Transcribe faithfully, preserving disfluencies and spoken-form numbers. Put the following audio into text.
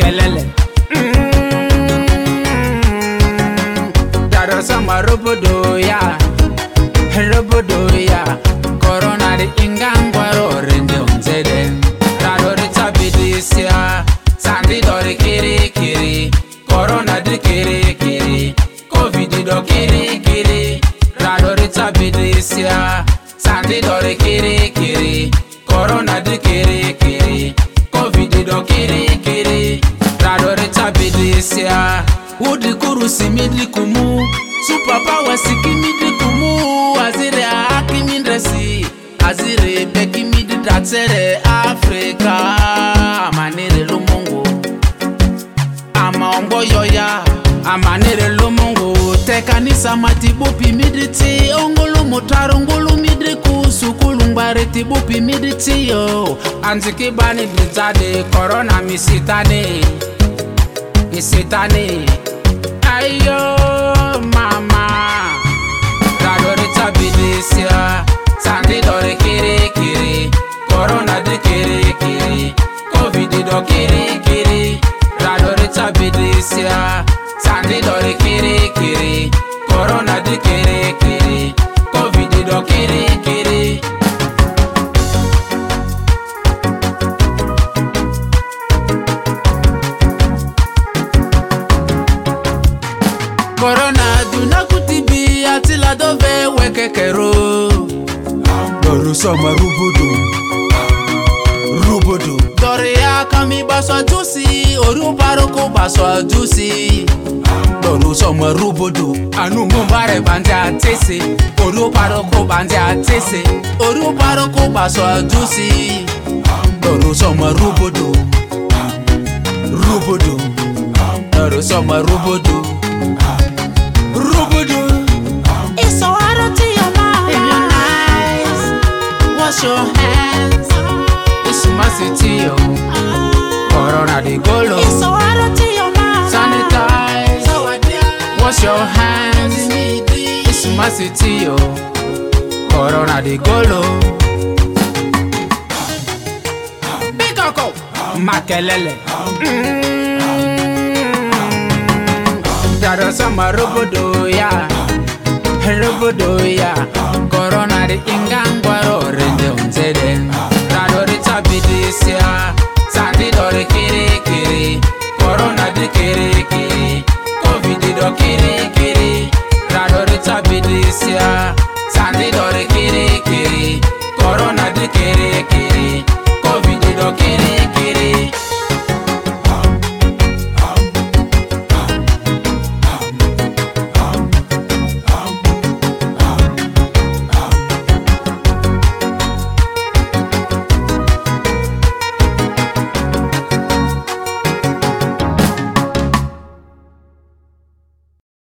Makelele. Dado sama rubudo ya, rubudo ya. Corona de ingangwaro rende unzede. Dado rita bidisia, sandi dore kiri kiri. Corona de kiri kiri, Covid do kiri kiri. Dado rita bidisia, sandi dore kiri kiri. Corona de kiri kiri, Covid do kiri kiri. Dado rita bidisia, udi kurusi midli kumu. Super power siki midli kumu. Azire aki mindresi, azire beki midli datere Africa. Amanere lumungu, ama ongo yoya. Amanere lumungu, tekanisa matibupi midriti. Ongolu motaro ngolu midriku. Sukulu mbareti bupi midriti yo. Anziki bani blitade, corona misitane. Misitane. Ayo mama, dado rita bidisia, sandi dore kiri kiri. Corona de kiri kiri, Covid do kiri kiri. Dado rita bidisia, sandi dore kiri kiri. Corona de kiri kiri, Covid do kiri kiri. Corona do na kutibi atila dove wekekero. Doro sama rubudo, rubudo. Dore ya kami baswa juicy, oru paroko baswa juicy. Doro sama rubudo, Anu mumbare bande atese, oru paroko bande atese. Oru paroko baswa juicy. doro sama rubudo, rubudo. Doro sama rubudo, Rubudo. it's so hard to your mouth. If you're nice, wash your hands. It's my city, yo. Corona de golo. It's so hard to your mouth. Sanitize, wash your hands. It's my city, yo. Corona de golo. Big Coco, Makelele. Dado sama rubudo ya, rubudo ya. Corona de ingangwaro rende unzede. Dado rita bidisia, sandi dore kiri kiri. Corona de kiri kiri, Covid do kiri kiri. Dado rita bidisia, sandi dore kiri kiri. Corona de kiri kiri.